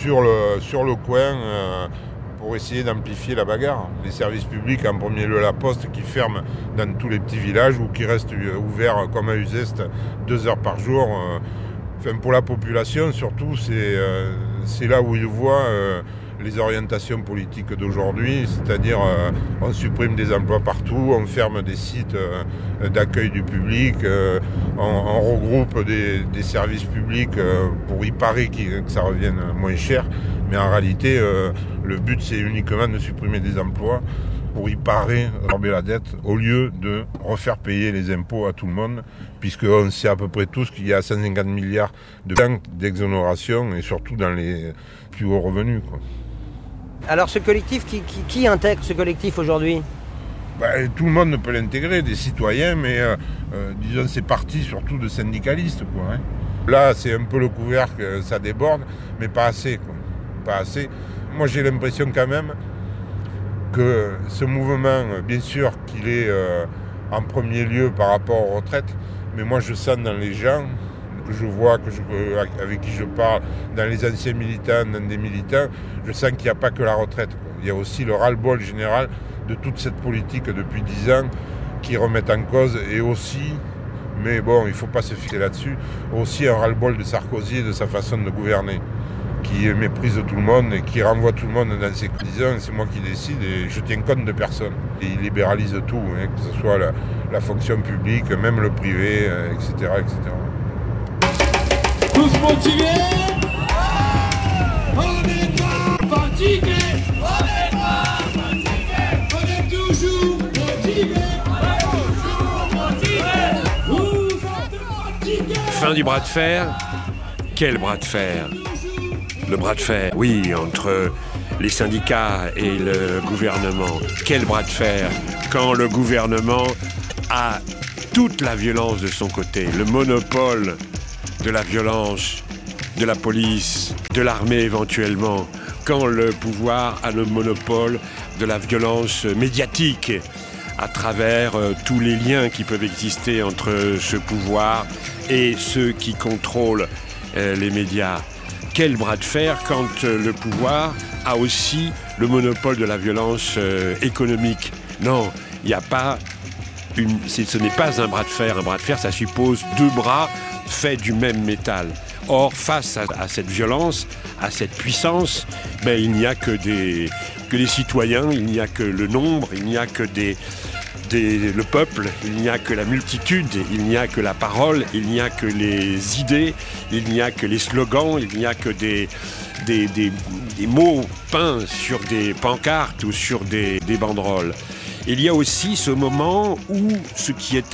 sur le coin pour essayer d'amplifier la bagarre. Les services publics, en premier lieu la poste, qui ferme dans tous les petits villages ou qui reste ouvert comme à Uzeste 2 heures par jour. Pour la population, surtout, c'est là où ils voient les orientations politiques d'aujourd'hui, c'est-à-dire on supprime des emplois partout, on ferme des sites d'accueil du public, on regroupe des services publics pour y parer que ça revienne moins cher, mais en réalité le but c'est uniquement de supprimer des emplois pour y parer, rembourser la dette, au lieu de refaire payer les impôts à tout le monde, puisqu'on sait à peu près tous qu'il y a 150 milliards de d'exonération, et surtout dans les plus hauts revenus, quoi. Alors ce collectif, qui intègre ce collectif aujourd'hui ? Tout le monde ne peut l'intégrer, des citoyens, mais disons c'est parti surtout de syndicalistes, quoi, hein. Là c'est un peu le couvercle, ça déborde, mais pas assez, quoi. Pas assez. Moi j'ai l'impression quand même que ce mouvement, bien sûr qu'il est en premier lieu par rapport aux retraites, mais moi je sens dans les gens que je vois, avec qui je parle, dans les anciens militants, dans des militants, je sens qu'il n'y a pas que la retraite, quoi. Il y a aussi le ras-le-bol général de toute cette politique depuis 10 ans qui remettent en cause, et aussi, mais bon, il ne faut pas se fixer là-dessus, aussi un ras-le-bol de Sarkozy et de sa façon de gouverner, qui méprise tout le monde et qui renvoie tout le monde dans ses disant c'est moi qui décide et je tiens compte de personne. Et il libéralise tout, hein, que ce soit la fonction publique, même le privé, etc., etc. Tous motivés? On n'est pas fatigués! On n'est pas fatigués! On est toujours motivés! Vous êtes fatigués! Fin du bras de fer. Quel bras de fer? Le bras de fer, oui, entre les syndicats et le gouvernement. Quel bras de fer quand le gouvernement a toute la violence de son côté, le monopole de la violence, de la police, de l'armée éventuellement, quand le pouvoir a le monopole de la violence médiatique à travers tous les liens qui peuvent exister entre ce pouvoir et ceux qui contrôlent les médias. Quel bras de fer quand le pouvoir a aussi le monopole de la violence économique. Non, il n'y a pas ce n'est pas un bras de fer. Un bras de fer, ça suppose 2 bras faits du même métal. Or, face à cette violence, à cette puissance, il n'y a que des citoyens, il n'y a que le nombre, il n'y a que le peuple, il n'y a que la multitude, il n'y a que la parole, il n'y a que les idées, il n'y a que les slogans, il n'y a que des mots peints sur des pancartes ou sur des banderoles. Il y a aussi ce moment où ce qui est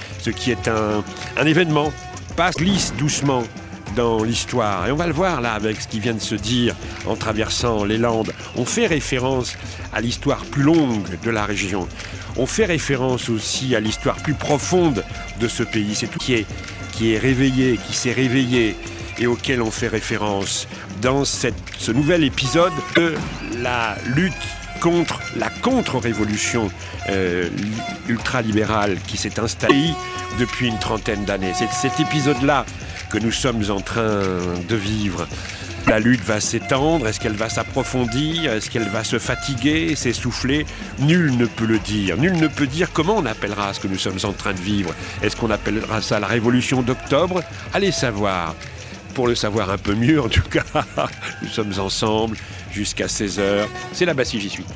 un événement glisse doucement dans l'histoire. Et on va le voir là avec ce qui vient de se dire en traversant les Landes. On fait référence à l'histoire plus longue de la région. On fait référence aussi à l'histoire plus profonde de ce pays. C'est tout qui est réveillé, qui s'est réveillé et auquel on fait référence dans ce nouvel épisode de la lutte contre la contre-révolution ultralibérale qui s'est installée depuis une trentaine d'années. C'est cet épisode-là que nous sommes en train de vivre. La lutte va s'étendre, est-ce qu'elle va s'approfondir, est-ce qu'elle va se fatiguer, s'essouffler? Nul ne peut le dire. Nul ne peut dire comment on appellera ce que nous sommes en train de vivre. Est-ce qu'on appellera ça la révolution d'octobre? Allez savoir. Pour le savoir un peu mieux, en tout cas, nous sommes ensemble jusqu'à 16h. C'est là-bas si j'y suis.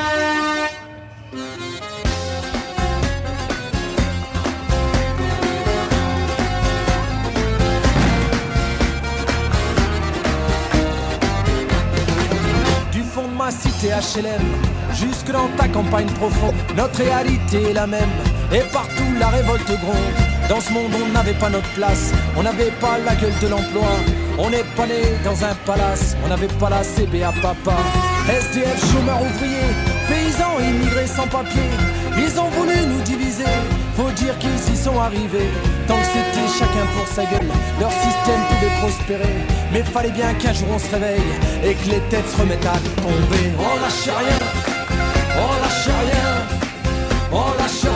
Du fond de ma cité HLM, jusque dans ta campagne profonde, notre réalité est la même, et partout la révolte gronde. Dans ce monde on n'avait pas notre place, on n'avait pas la gueule de l'emploi. On n'est pas né dans un palace, on n'avait pas la CBA papa. SDF, chômeurs, ouvriers, paysans, immigrés sans papier. Ils ont voulu nous diviser, faut dire qu'ils y sont arrivés. Tant que c'était chacun pour sa gueule, leur système pouvait prospérer. Mais fallait bien qu'un jour on se réveille et que les têtes se remettent à tomber. On lâche rien, on lâche rien, on lâche